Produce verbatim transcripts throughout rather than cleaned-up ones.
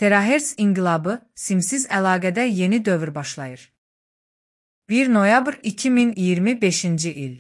Terahertz inqilabı, simsiz əlaqədə yeni dövr başlayır. bir noyabr iki min iyirmi beşinci il.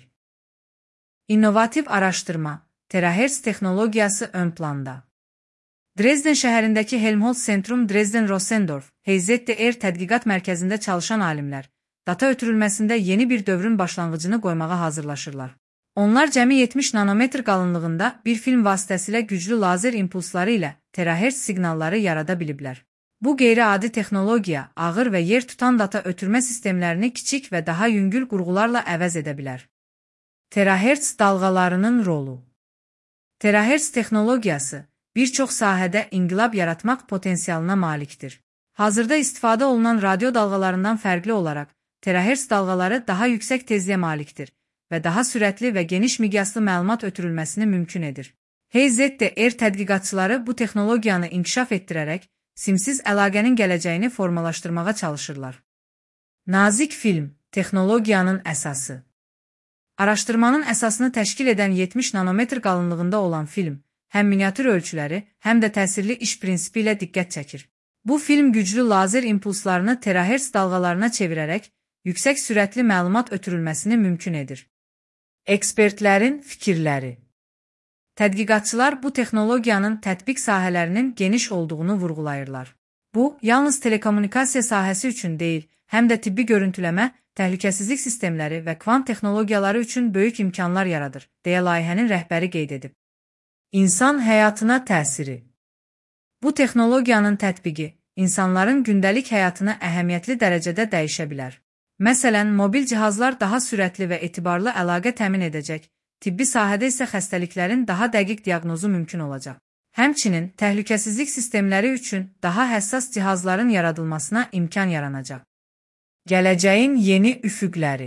İnnovativ araşdırma, terahertz texnologiyası ön planda. Dresden şəhərindəki Helmholtz Centrum Dresden-Rossendorf, H Z D R tədqiqat mərkəzində çalışan alimlər, data ötürülməsində yeni bir dövrün başlanğıcını qoymağa hazırlaşırlar. Onlar cəmi yetmiş nanometr qalınlığında bir film vasitəsilə güclü lazer impulsları ilə terahertz siqnalları yarada biliblər. Bu qeyri-adi texnologiya ağır və yer tutan data ötürmə sistemlərini kiçik və daha yüngül qurğularla əvəz edə bilər. Terahertz dalğalarının rolu. Terahertz texnologiyası bir çox sahədə inqilab yaratmaq potensialına malikdir. Hazırda istifadə olunan radio dalğalarından fərqli olaraq, terahertz dalğaları daha yüksək tezliyə malikdir və daha sürətli və geniş miqyaslı məlumat ötürülməsini mümkün edir. H Z D R tədqiqatçıları bu texnologiyanı inkişaf etdirərək, simsiz əlaqənin gələcəyini formalaşdırmağa çalışırlar. Nazik film, texnologiyanın əsası. Araşdırmanın əsasını təşkil edən yetmiş nanometr qalınlığında olan film, həm miniatür ölçüləri, həm də təsirli iş prinsipi ilə diqqət çəkir. Bu film güclü lazer impulslarını terahertz dalğalarına çevirərək, yüksək sürətli məlumat ötürülməsini mümkün edir. Ekspertlərin fikirləri. Tədqiqatçılar bu texnologiyanın tətbiq sahələrinin geniş olduğunu vurğulayırlar. Bu, yalnız telekommunikasiya sahəsi üçün deyil, həm də tibbi görüntüləmə, təhlükəsizlik sistemləri və kvant texnologiyaları üçün böyük imkanlar yaradır, deyə layihənin rəhbəri qeyd edib. İnsan həyatına təsiri. Bu texnologiyanın tətbiqi, insanların gündəlik həyatını əhəmiyyətli dərəcədə dəyişə bilər. Məsələn, mobil cihazlar daha sürətli və etibarlı əlaqə təmin edəcək, tibbi sahədə isə xəstəliklərin daha dəqiq diaqnozu mümkün olacaq. Həmçinin, təhlükəsizlik sistemləri üçün daha həssas cihazların yaradılmasına imkan yaranacaq. Gələcəyin yeni üfüqləri.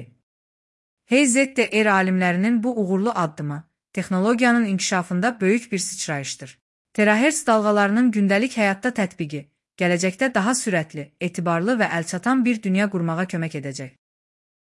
H Z D R alimlərinin bu uğurlu addımı, texnologiyanın inkişafında böyük bir sıçrayışdır. Terahertz dalğalarının gündəlik həyatda tətbiqi, gələcəkdə daha sürətli, etibarlı və əlçatan bir dünya qurmağa kömək edəcək.